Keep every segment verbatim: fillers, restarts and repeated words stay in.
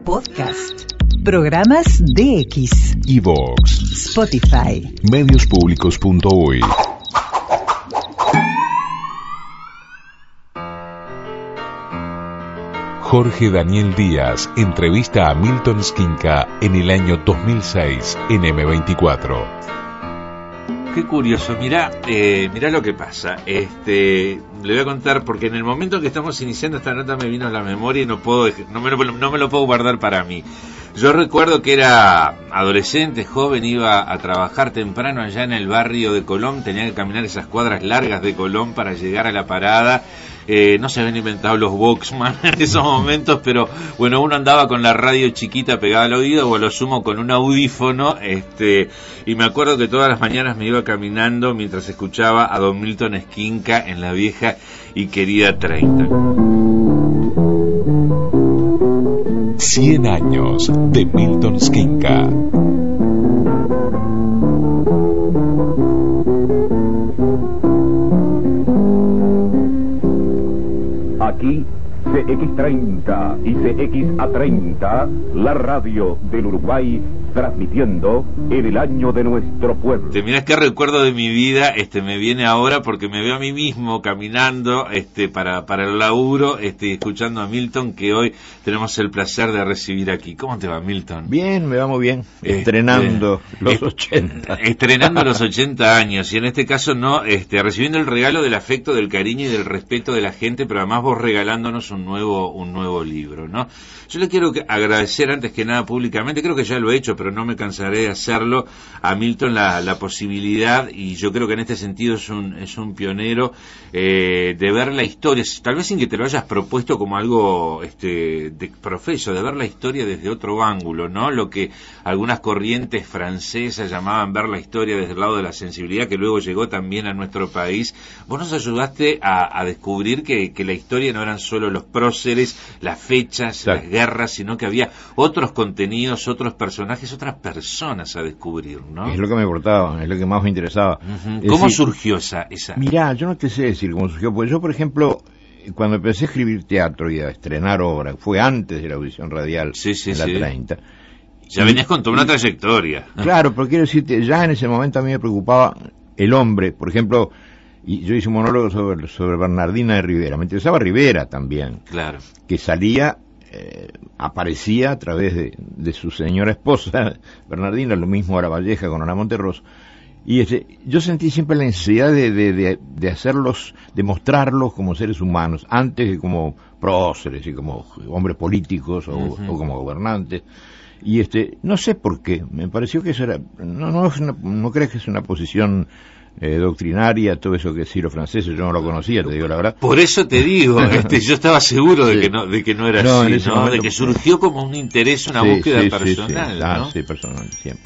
Podcast. Programas D X. iVoox. Spotify. Medios Públicos punto uy. Jorge Daniel Díaz entrevista a Milton Skinka en el año dos mil seis en eme veinticuatro. Qué curioso, mirá, eh, mirá lo que pasa. Este, le voy a contar porque en el momento que estamos iniciando esta nota me vino a la memoria y no puedo, no me lo, no me lo puedo guardar para mí. Yo recuerdo que era adolescente, joven, iba a trabajar temprano allá en el barrio de Colón, tenía que caminar esas cuadras largas de Colón para llegar a la parada. Eh, no se habían inventado los Walkman en esos momentos, pero bueno, uno andaba con la radio chiquita pegada al oído o a lo sumo con un audífono, este, y me acuerdo que todas las mañanas me iba caminando mientras escuchaba a don Milton Skinka en la vieja y querida treinta. cien años de Milton Skinka. Aquí C X treinta y C X A treinta, la radio del Uruguay, transmitiendo en el año de nuestro pueblo. Te mirás qué recuerdo de mi vida, este, me viene ahora porque me veo a mí mismo caminando, este, para, para el laburo, este, escuchando a Milton, que hoy tenemos el placer de recibir aquí. ¿Cómo te va, Milton? Bien, me va muy bien. Este, estrenando los est- ochenta. Estrenando los ochenta años, y en este caso no, este, recibiendo el regalo del afecto, del cariño y del respeto de la gente, pero además vos regalándonos un nuevo, un nuevo libro, ¿no? Yo le quiero agradecer antes que nada públicamente, creo que ya lo he hecho, pero no me cansaré de hacerlo, a Milton la, la posibilidad, y yo creo que en este sentido es un, es un pionero, eh, de ver la historia, tal vez sin que te lo hayas propuesto como algo este, de profeso, de ver la historia desde otro ángulo, ¿no? Lo que algunas corrientes francesas llamaban ver la historia desde el lado de la sensibilidad, que luego llegó también a nuestro país. Vos nos ayudaste a, a descubrir que, que la historia no eran solo los próceres, las fechas, sí, las guerras, sino que había otros contenidos, otros personajes, otras personas a descubrir, ¿no? Es lo que me importaba, es lo que más me interesaba. Uh-huh. ¿Cómo decir, surgió esa, esa? Mirá, yo no te sé decir cómo surgió, porque yo, por ejemplo, cuando empecé a escribir teatro y a estrenar obra, fue antes de la audición radial, sí, sí, en la sí. treinta. Ya venías con toda una trayectoria. Claro, pero quiero decirte, ya en ese momento a mí me preocupaba el hombre, por ejemplo, y yo hice un monólogo sobre, sobre Bernardina de Rivera, me interesaba Rivera también. Claro. Que salía, eh, aparecía a través de, de su señora esposa, Bernardina, lo mismo Ara Valleja con Ana Monterroso. Y este, yo sentí siempre la necesidad de, de, de, de hacerlos, de mostrarlos como seres humanos, antes que como próceres y como hombres políticos o, uh-huh. o como gobernantes. Y este, no sé por qué, me pareció que eso era, no, no, es una, no crees que es una posición eh, doctrinaria, todo eso que decir los franceses, yo no lo conocía, te digo la verdad. Por eso te digo, este, yo estaba seguro de sí. que no, de que no era no, así, ¿no? Momento, de que surgió como un interés, una sí, búsqueda sí, personal, sí, sí. ¿no? Ah, sí, personal, siempre.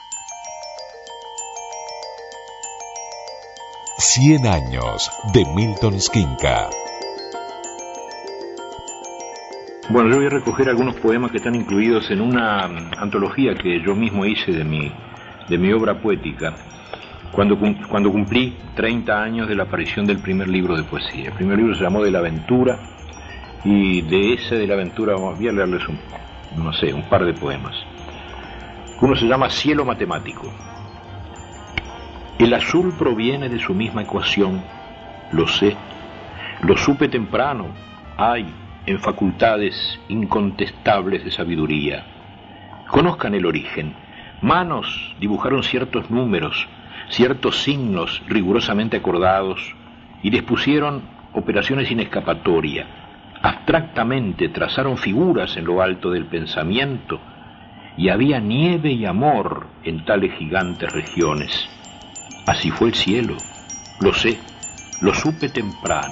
cien años de Milton Skinka. Bueno, yo voy a recoger algunos poemas que están incluidos en una antología que yo mismo hice de mi, de mi obra poética, cuando, cuando cumplí treinta años de la aparición del primer libro de poesía. El primer libro se llamó De la Aventura, y de ese de la Aventura voy a leerles un, no sé, un par de poemas. Uno se llama Cielo Matemático. El azul proviene de su misma ecuación, lo sé, lo supe temprano, ay, en facultades incontestables de sabiduría. Conozcan el origen. Manos dibujaron ciertos números, ciertos signos rigurosamente acordados, y dispusieron operaciones sin escapatoria. Abstractamente trazaron figuras en lo alto del pensamiento, y había nieve y amor en tales gigantes regiones. Así fue el cielo, lo sé, lo supe temprano.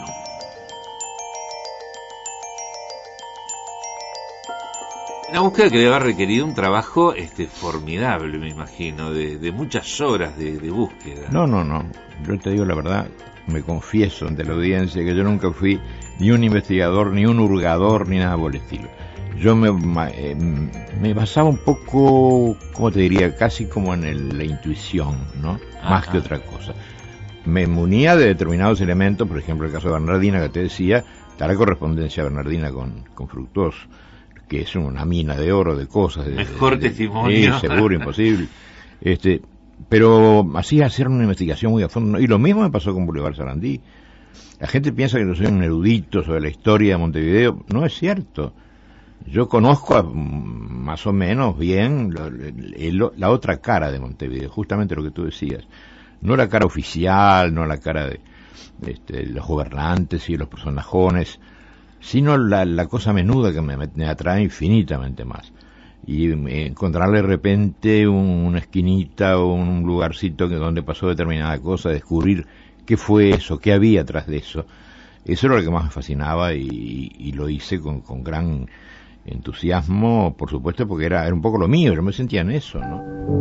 Una búsqueda que debe haber requerido un trabajo este formidable, me imagino, de, de muchas horas de, de búsqueda. No, no, no. Yo te digo la verdad, me confieso ante la audiencia que yo nunca fui ni un investigador, ni un hurgador, ni nada por el estilo. Yo me, eh, me basaba un poco, ¿cómo te diría? Casi como en el, la intuición, ¿no? Ajá. Más que otra cosa. Me munía de determinados elementos, por ejemplo, el caso de Bernardina que te decía, está la correspondencia de Bernardina con, con Fructuoso, que es una mina de oro, de cosas. De, Mejor de, testimonio. Sí, seguro, imposible. Este, pero así hacer una investigación muy a fondo. Y lo mismo me pasó con Boulevard Sarandí. La gente piensa que yo soy un erudito sobre la historia de Montevideo. No es cierto. Yo conozco a, más o menos bien lo, lo, la otra cara de Montevideo, justamente lo que tú decías. No la cara oficial, no la cara de, de este, los gobernantes y los personajones, sino la, la cosa menuda que me, me atrae infinitamente más. Y encontrarle de repente un, una esquinita o un lugarcito que donde pasó determinada cosa, descubrir qué fue eso, qué había atrás de eso. Eso era lo que más me fascinaba y, y lo hice con, con gran entusiasmo, por supuesto, porque era, era un poco lo mío, yo me sentía en eso, ¿no?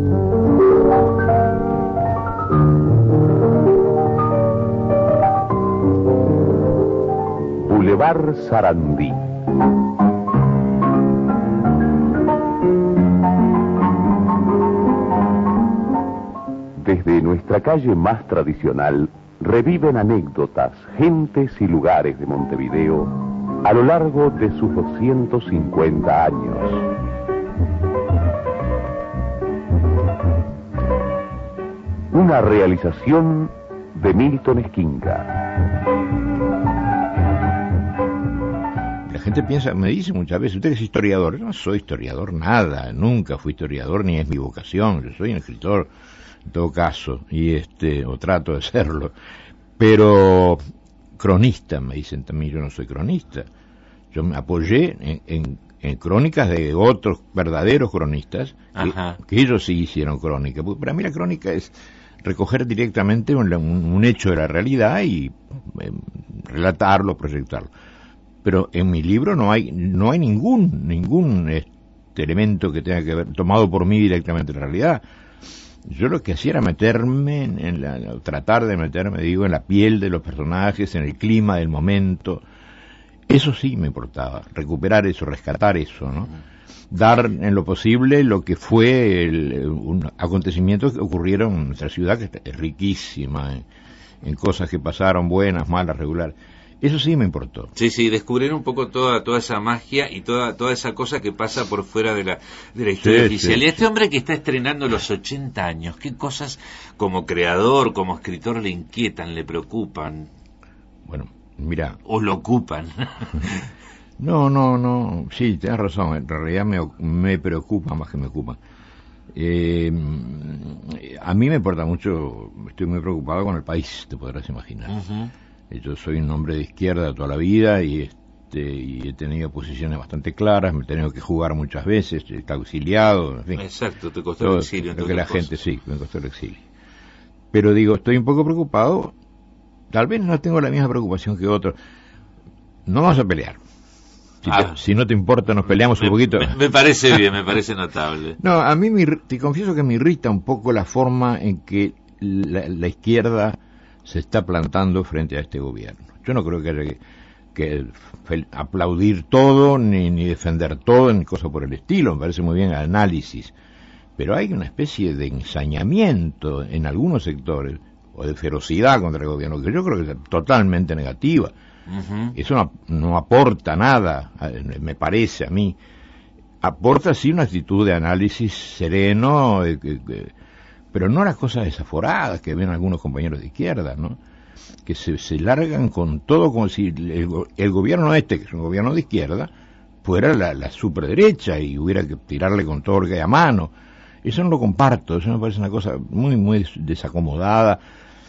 Boulevard Sarandí. Desde nuestra calle más tradicional, reviven anécdotas, gentes y lugares de Montevideo a lo largo de sus doscientos cincuenta años. Una realización de Milton Esquinca. La gente piensa, me dice muchas veces, usted es historiador. Yo no soy historiador, nada, nunca fui historiador, ni es mi vocación. Yo soy un escritor, en todo caso, y este, o trato de serlo. Pero cronista, me dicen también, yo no soy cronista. Yo me apoyé en, en, en crónicas de otros verdaderos cronistas, que, que ellos sí hicieron crónica. Porque para mí la crónica es recoger directamente un, un, un hecho de la realidad y eh, relatarlo, proyectarlo. Pero en mi libro no hay no hay ningún ningún este elemento que tenga que ver tomado por mí directamente en la realidad. Yo lo que hacía era meterme en, en la, tratar de meterme, digo, en la piel de los personajes, en el clima del momento. Eso sí me importaba, recuperar eso, rescatar eso, ¿no? Dar en lo posible lo que fue el, un acontecimientos que ocurrieron en nuestra ciudad, que es riquísima en, en cosas que pasaron, buenas, malas, regulares. Eso sí me importó. Sí, sí, descubrir un poco toda toda esa magia y toda toda esa cosa que pasa por fuera de la de la historia sí, oficial. Sí. Y este hombre que está estrenando los ochenta años, ¿qué cosas como creador, como escritor le inquietan, le preocupan? Bueno, mira... ¿O lo ocupan? No, no, no, sí, tienes razón, en realidad me, me preocupa más que me ocupa. Eh, a mí me importa mucho, estoy muy preocupado con el país, te podrás imaginar. Uh-huh. Yo soy un hombre de izquierda toda la vida y este y he tenido posiciones bastante claras, me he tenido que jugar muchas veces, he estado exiliado, en fin. Exacto, te costó el exilio. Lo que la cosas. gente sí, me costó el exilio. Pero digo, estoy un poco preocupado, tal vez no tengo la misma preocupación que otros. No vamos a pelear. Si, ah, te, si no te importa, nos peleamos me, un poquito. Me, me parece bien, me parece notable. No, a mí me, te confieso que me irrita un poco la forma en que la, la izquierda se está plantando frente a este gobierno. Yo no creo que haya que, que aplaudir todo, ni, ni defender todo, ni cosa por el estilo. Me parece muy bien el análisis. Pero hay una especie de ensañamiento en algunos sectores, o de ferocidad contra el gobierno, que yo creo que es totalmente negativa. Uh-huh. Eso no, no aporta nada, me parece a mí. Aporta sí una actitud de análisis sereno, de, de, de, pero no las cosas desaforadas que ven algunos compañeros de izquierda, ¿no? Que se, se largan con todo como si el, el gobierno este, que es un gobierno de izquierda, fuera la, la superderecha y hubiera que tirarle con todo lo que hay a mano. Eso no lo comparto, eso me parece una cosa muy, muy desacomodada,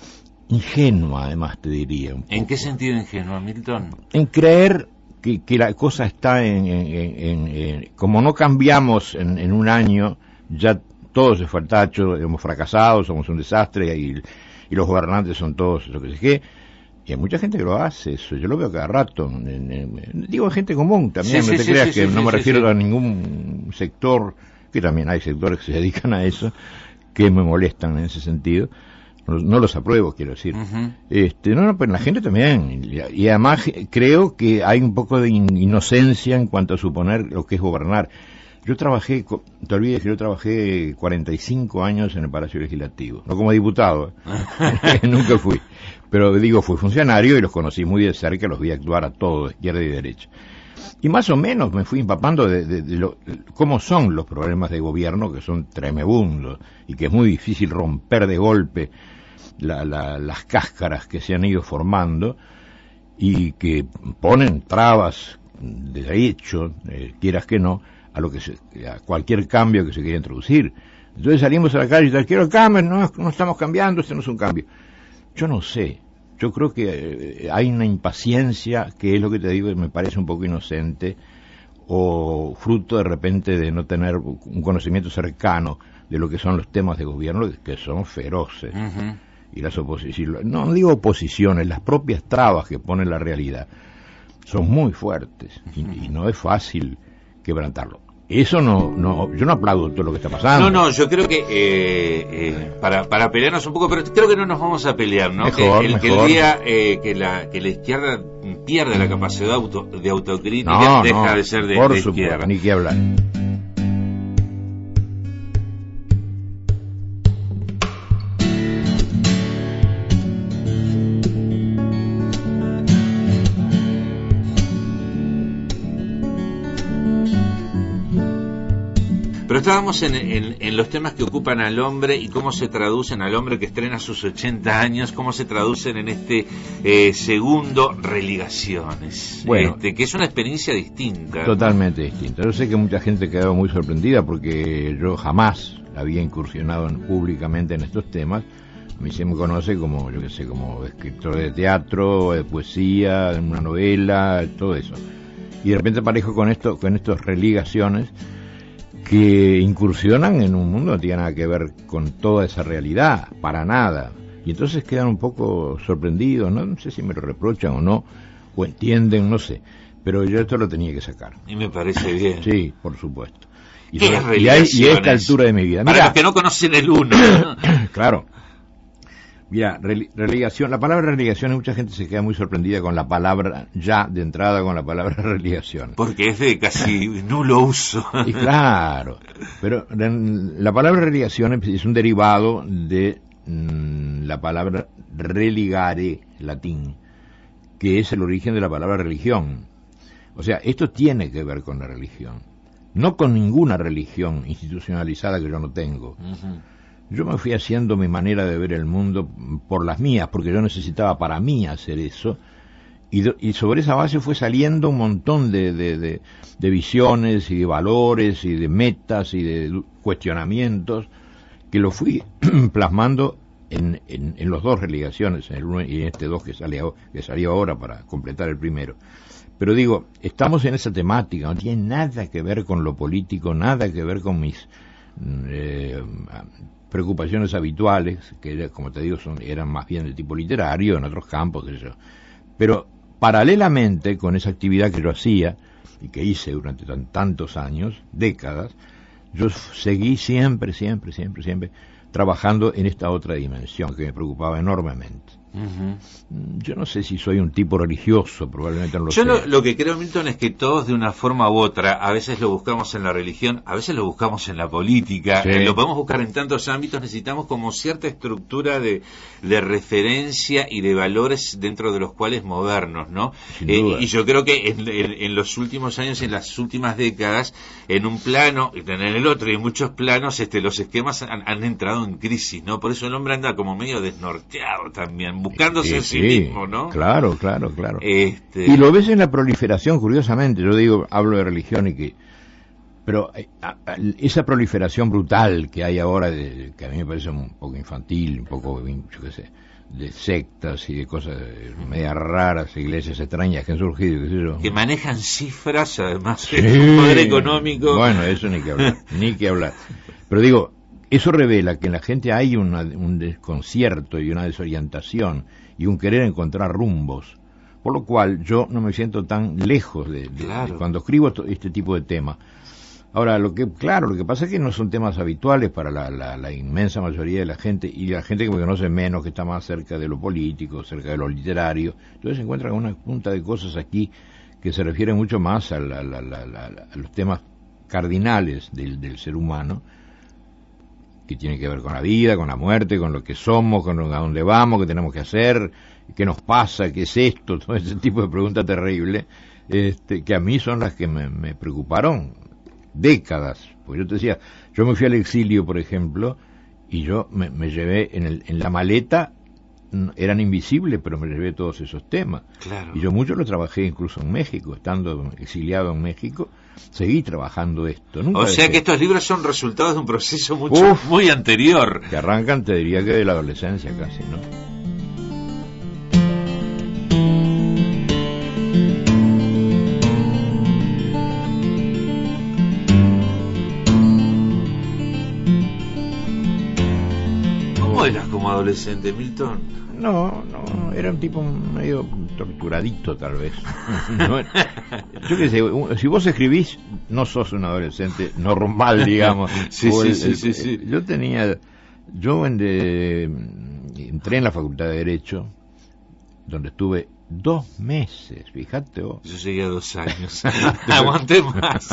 ingenua además te diría. Un poco. ¿En qué sentido ingenua, Milton? En creer que, que la cosa está en, en, en, en como no cambiamos en, en un año, ya todo se fue al tacho, hemos fracasado, somos un desastre y, y los gobernantes son todos lo que sé qué. Y hay mucha gente que lo hace, eso yo lo veo cada rato. En, en, digo gente común también, sí, no sí, te sí, creas sí, que sí, no sí, me refiero sí. a ningún sector, que también hay sectores que se dedican a eso, que me molestan en ese sentido. No, no los apruebo, quiero decir. Uh-huh. Este, no, no, pero la gente también. Y, y además creo que hay un poco de in, inocencia en cuanto a suponer lo que es gobernar. Yo trabajé, te olvides que yo trabajé cuarenta y cinco años en el Palacio Legislativo, no como diputado, ¿eh? Nunca fui, pero digo, fui funcionario y los conocí muy de cerca, los vi actuar a todos, izquierda y derecha. Y más o menos me fui empapando de, de, de lo, cómo son los problemas de gobierno, que son tremebundos, y que es muy difícil romper de golpe la, la, las cáscaras que se han ido formando, y que ponen trabas de hecho, eh, quieras que no, a lo que se, a cualquier cambio que se quiera introducir. Entonces salimos a la calle y tal, quiero cambio, no, no estamos cambiando, este no es un cambio. Yo no sé, yo creo que eh, hay una impaciencia que es lo que te digo, me parece un poco inocente, o fruto de repente de no tener un conocimiento cercano de lo que son los temas de gobierno, que son feroces. Uh-huh. Y las oposiciones, no, no digo oposiciones, las propias trabas que pone la realidad son muy fuertes, y, y no es fácil quebrantarlo. Eso no, no, yo no aplaudo todo lo que está pasando. No, no, yo creo que eh, eh, para para pelearnos un poco, pero creo que no nos vamos a pelear, ¿no? Mejor, que, el, mejor. que el día eh, que la que la izquierda pierda la capacidad de, auto, de autocrítica, no, deja no, de ser de, por de supuesto, izquierda. Ni que hablar. Pero estábamos en, en, en los temas que ocupan al hombre y cómo se traducen al hombre que estrena sus ochenta años, cómo se traducen en este eh, segundo Religaciones, bueno, este, que es una experiencia distinta. Totalmente distinta. Yo sé que mucha gente quedó muy sorprendida porque yo jamás había incursionado en, públicamente en estos temas. A mí se me conoce como, yo qué sé, como escritor de teatro, de poesía, de una novela, todo eso. Y de repente aparezco con esto, con estos Religaciones que incursionan en un mundo que no tiene nada que ver con toda esa realidad, para nada. Y entonces quedan un poco sorprendidos, no, no sé si me lo reprochan o no, o entienden, no sé. Pero yo esto lo tenía que sacar. Y me parece bien. Sí, por supuesto. Y, ¿Qué sobre, y, hay, y a esta altura de mi vida. Para Mirá, los que no conocen el uno. claro. Mira, religación, la palabra religación, mucha gente se queda muy sorprendida con la palabra, ya de entrada con la palabra religación. Porque es de casi nulo uso. Y claro, pero la palabra religación es un derivado de mm, la palabra religare, latín, que es el origen de la palabra religión. O sea, esto tiene que ver con la religión, no con ninguna religión institucionalizada que yo no tengo. Uh-huh. Yo me fui haciendo mi manera de ver el mundo por las mías, porque yo necesitaba para mí hacer eso, y, do, y sobre esa base fue saliendo un montón de, de, de, de visiones y de valores y de metas y de cuestionamientos que lo fui plasmando en, en, en los dos Religaciones, en el uno y en este dos que, sale, que salió ahora para completar el primero. Pero digo, estamos en esa temática, no tiene nada que ver con lo político, nada que ver con mis eh, preocupaciones habituales, que como te digo son, eran más bien de tipo literario, en otros campos, qué sé yo. Pero paralelamente con esa actividad que yo hacía, y que hice durante tan, tantos años, décadas, yo seguí siempre, siempre, siempre, siempre trabajando en esta otra dimensión que me preocupaba enormemente. Uh-huh. Yo no sé si soy un tipo religioso, probablemente no lo Yo sé. Lo, lo que creo, Milton, es que todos de una forma u otra, a veces lo buscamos en la religión, a veces lo buscamos en la política, sí. eh, lo podemos buscar en tantos ámbitos, necesitamos como cierta estructura de, de referencia y de valores dentro de los cuales movernos, ¿no? Eh, y yo creo que en, en, en los últimos años, en las últimas décadas, en un plano, en el otro y en muchos planos, este, los esquemas han, han entrado en crisis, ¿no? Por eso el hombre anda como medio desnorteado también, buscándose sí, a sí, sí mismo, ¿no? Claro, claro, claro. Este... Y lo ves en la proliferación, curiosamente, yo digo, hablo de religión y que... Pero a, a, esa proliferación brutal que hay ahora, de, que a mí me parece un poco infantil, un poco, yo qué sé, de sectas y de cosas medias raras, iglesias extrañas que han surgido, qué sé yo. Que manejan cifras, además, sí. de poder económico. Bueno, eso ni que hablar, ni que hablar. Pero digo... Eso revela que en la gente hay una, un desconcierto y una desorientación y un querer encontrar rumbos, por lo cual yo no me siento tan lejos de, de, claro. de cuando escribo este tipo de temas. Ahora, lo que claro, lo que pasa es que no son temas habituales para la, la, la inmensa mayoría de la gente, y la gente que me conoce menos, que está más cerca de lo político, cerca de lo literario, entonces se encuentran una punta de cosas aquí que se refieren mucho más a, la, la, la, la, a los temas cardinales del, del ser humano, que tiene que ver con la vida, con la muerte, con lo que somos, con a dónde vamos, qué tenemos que hacer, qué nos pasa, qué es esto, todo ese tipo de preguntas terribles, este, que a mí son las que me, me preocuparon décadas. Porque yo te decía, yo me fui al exilio, por ejemplo, y yo me, me llevé en, el, en la maleta, eran invisibles, pero me llevé todos esos temas. Claro. Y yo mucho lo trabajé incluso en México, estando exiliado en México, seguí trabajando esto. Nunca o sea dejé. que estos libros son resultados de un proceso mucho, Uf, muy anterior. Que arrancan, te diría que de la adolescencia casi, ¿no? ¿Cómo eras como adolescente, Milton? No, no, era un tipo medio torturadito tal vez. No, yo qué sé, si vos escribís, no sos un adolescente normal, digamos. Sí, O sí, el- sí, sí, sí. Yo tenía, yo en de, entré en la Facultad de Derecho, donde estuve dos meses, fíjate vos. Yo llegué a dos años. Aguanté más.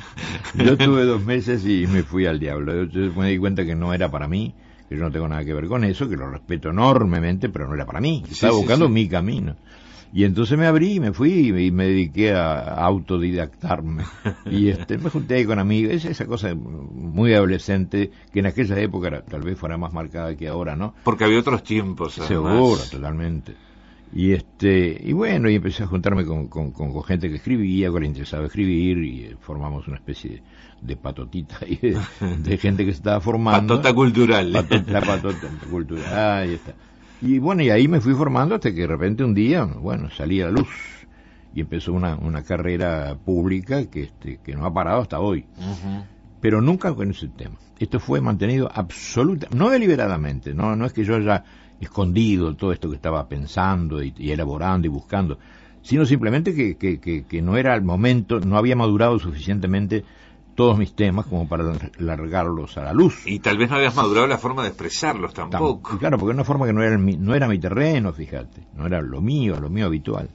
Yo tuve dos meses y me fui al diablo. Yo, yo me di cuenta que no era para mí, que yo no tengo nada que ver con eso, que lo respeto enormemente, pero no era para mí. Estaba sí, buscando sí. mi camino. Y entonces me abrí y me fui y me, y me dediqué a, a autodidactarme. Y este, me junté ahí con amigos, esa, esa cosa muy adolescente, que en aquella época era, tal vez fuera más marcada que ahora, ¿no? Porque había otros tiempos, además. Seguro, totalmente. Y este y bueno, y empecé a juntarme con, con, con, con gente que escribía, con la interesaba escribir, y eh, formamos una especie de, de patotita y de, de gente que se estaba formando. Patota cultural. Patota, patota cultural, ahí está. Y bueno, y ahí me fui formando hasta que de repente un día, bueno, salí a la luz y empezó una, una carrera pública que, este, que no ha parado hasta hoy. Uh-huh. Pero nunca con ese tema. Esto fue mantenido absoluta, no deliberadamente, no, no es que yo haya escondido todo esto que estaba pensando y, y elaborando y buscando, sino simplemente que, que, que, que no era el momento, no había madurado suficientemente todos mis temas como para largarlos a la luz. Y tal vez no habías madurado la forma de expresarlos tampoco. Y claro, porque era una forma que no era, mi, no era mi terreno, fíjate, no era lo mío, lo mío habitual.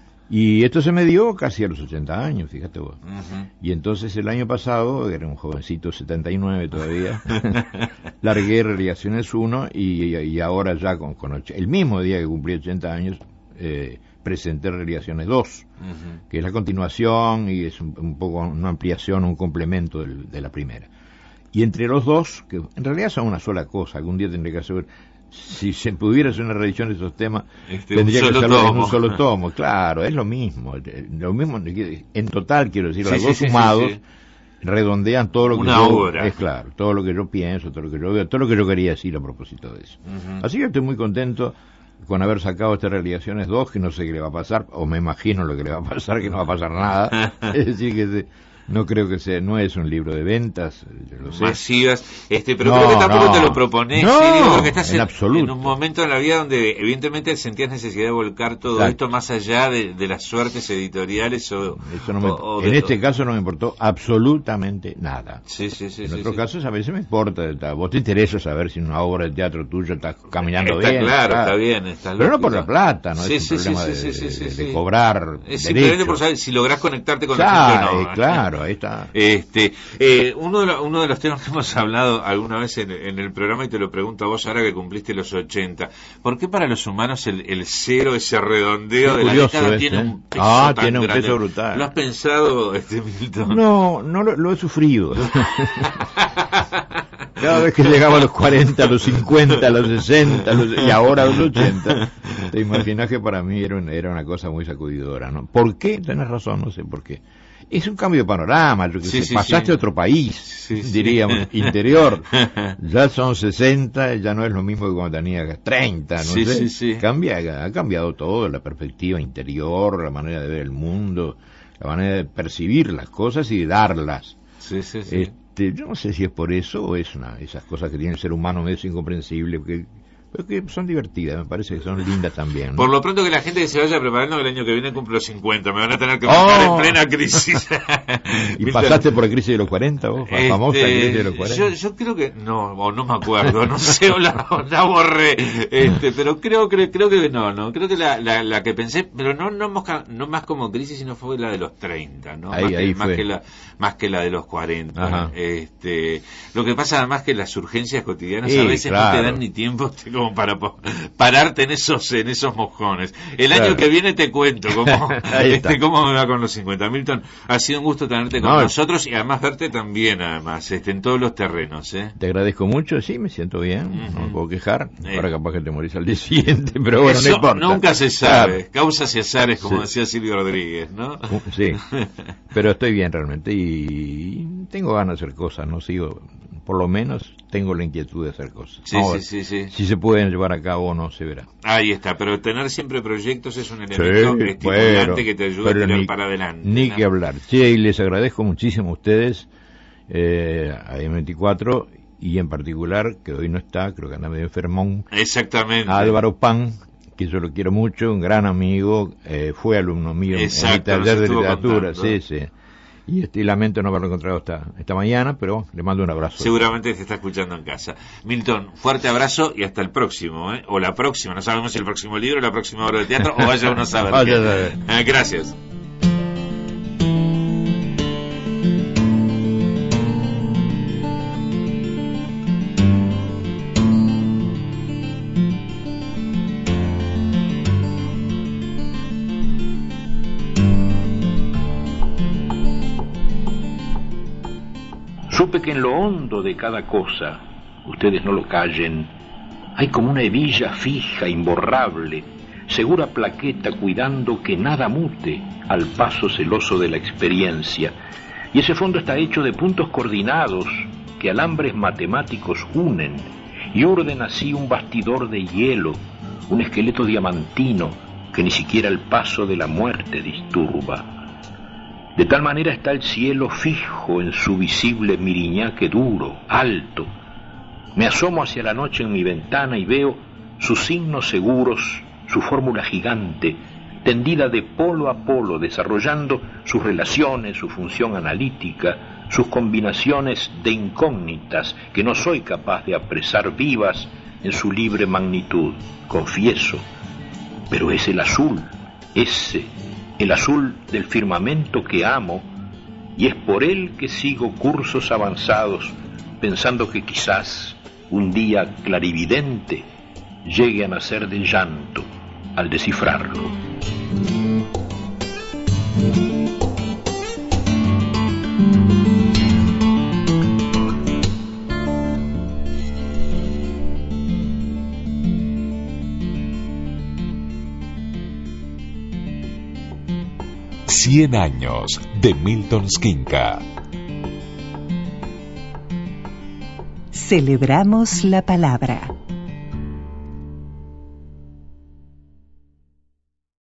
Y esto se me dio casi a los ochenta años, fíjate vos. Uh-huh. Y entonces el año pasado, era un jovencito, setenta y nueve todavía, largué Religaciones uno y, y ahora ya con, con och- el mismo día que cumplí ochenta años, eh, presenté Religaciones dos, Uh-huh. que es la continuación y es un, un poco una ampliación, un complemento del, de la primera. Y entre los dos, que en realidad son una sola cosa, algún día tendré que hacer, si se pudiera hacer una revisión de esos temas, Este, tendría un que solo hacerlo en tomo. un solo tomo, claro, es lo mismo, lo mismo, en total quiero decir, Sí, los sí, dos sí, sí, sumados, sí. redondean todo lo que Una yo, obra. es claro, todo lo que yo pienso, todo lo que yo veo, todo lo que yo quería decir a propósito de eso. Uh-huh. Así que estoy muy contento con haber sacado estas Religaciones dos, que no sé qué le va a pasar, o me imagino lo que le va a pasar, que no va a pasar nada. Es decir, que se- no creo que sea, no es un libro de ventas, yo lo sé. Masivas, este, pero No, creo que tampoco no. te lo propones, No, serio, creo que estás en en, absoluto. en un momento en la vida donde evidentemente sentías necesidad de volcar todo Exacto. esto más allá de, de las suertes editoriales o, Eso no me- o- o en de- este caso no me importó absolutamente nada. Sí, sí, sí. En sí, otros sí. casos a veces me importa, está- vos te interesa saber si una obra de teatro tuya está caminando Está bien. claro, está bien, está Pero no lógico. por la plata, no Sí, es sí, un sí, problema sí, de, sí, sí, sí, de- sí. de cobrar Es simplemente derechos. por saber si lográs conectarte con la Claro, gente o no. eh, claro, ahí está. Este, eh, uno, de lo- uno de los temas que hemos hablado alguna vez en, en el programa, y te lo pregunto a vos ahora que cumpliste los ochenta, ¿por qué para los humanos el, el cero, ese redondeo Qué de la curioso década ese, tiene ¿eh? un peso Ah, tan tiene un grande? peso brutal. ¿Lo has pensado, este Milton? No, no lo, lo he sufrido. Cada vez que llegaba a los cuarenta, a los cincuenta, a los sesenta, a los- y ahora a los ochenta, te imaginas que para mí era, un- era una cosa muy sacudidora, ¿no? ¿Por qué? Tenés razón, no sé por qué. Es un cambio de panorama, yo que Sí, sé, sí, pasaste sí. a otro país, Sí, sí. diríamos, interior. Ya son sesenta, ya no es lo mismo que cuando tenía treinta, no Sí, sé. sí, sí. Cambia, ha cambiado todo, la perspectiva interior, la manera de ver el mundo, la manera de percibir las cosas y de darlas. Sí, sí, sí. Este, yo no sé si es por eso o es una esas cosas que tiene el ser humano medio incomprensible, porque, pero que son divertidas, me parece que son lindas también, ¿no? Por lo pronto que la gente que se vaya preparando, que el año que viene cumplo cincuenta, me van a tener que buscar Oh. en plena crisis. ¿Y Milton, pasaste por la crisis de los cuarenta vos? La Este, famosa crisis de los cuarenta. Yo, yo creo que no, o no me acuerdo, no sé, o la, o la borré, este, pero creo, creo, creo que no, no, creo que la, la, la que pensé, pero no, no, mosca- no más como crisis, sino fue la de los treinta, ¿no? Ahí- más, ahí que, más fue. que la, más que la de los cuarenta. Ajá. Este, lo que pasa además que las urgencias cotidianas Sí, a veces no claro. te dan ni tiempo, te como para po- pararte en esos en esos mojones. El Claro. año que viene te cuento cómo, Ahí está. este, cómo me va con los cincuenta. Milton, ha sido un gusto tenerte con No, nosotros y además verte también, además, este, en todos los terrenos, ¿eh? Te agradezco mucho, sí, me siento bien, Ujú. no me puedo quejar. Eh. Ahora capaz que te morís al día siguiente, pero bueno, Eso no importa. nunca se sabe. Claro. Causas y azares, como Sí. decía Silvio Rodríguez, ¿no? Uh, Sí, pero estoy bien realmente y tengo ganas de hacer cosas, no sigo, por lo menos tengo la inquietud de hacer cosas. Sí, Ahora, sí, sí, sí. si se pueden llevar a cabo o no, se verá. Ahí está, pero tener siempre proyectos es un elemento Sí, estimulante pero- que te ayuda a pero tirar ni- para adelante. Ni ¿no? que hablar. Sí, y les agradezco muchísimo a ustedes, eh, a M veinticuatro, y en particular, que hoy no está, creo que anda medio enfermón, Exactamente. a Álvaro Pan, que yo lo quiero mucho, un gran amigo, eh, fue alumno mío Exacto, en mi nos taller de estuvo literatura, contando. sí, sí. Y este, y lamento no haberlo encontrado esta, esta mañana, pero le mando un abrazo. Seguramente te está escuchando en casa. Milton, fuerte abrazo y hasta el próximo, ¿eh? O la próxima, no sabemos si el próximo libro, la próxima obra de teatro, o vaya uno a saber. Vaya qué. a saber. Eh, gracias. Supe que en lo hondo de cada cosa, ustedes no lo callen, hay como una hebilla fija, imborrable, segura plaqueta cuidando que nada mute al paso celoso de la experiencia. Y ese fondo está hecho de puntos coordinados que alambres matemáticos unen y urden así un bastidor de hielo, un esqueleto diamantino que ni siquiera el paso de la muerte disturba. De tal manera está el cielo fijo en su visible miriñaque duro, alto. Me asomo hacia la noche en mi ventana y veo sus signos seguros, su fórmula gigante, tendida de polo a polo, desarrollando sus relaciones, su función analítica, sus combinaciones de incógnitas que no soy capaz de apresar vivas en su libre magnitud, confieso. Pero es el azul, ese, el azul del firmamento que amo, y es por él que sigo cursos avanzados, pensando que quizás un día clarividente llegue a nacer de llanto al descifrarlo. Cien años de Milton Skinka. Celebramos la palabra.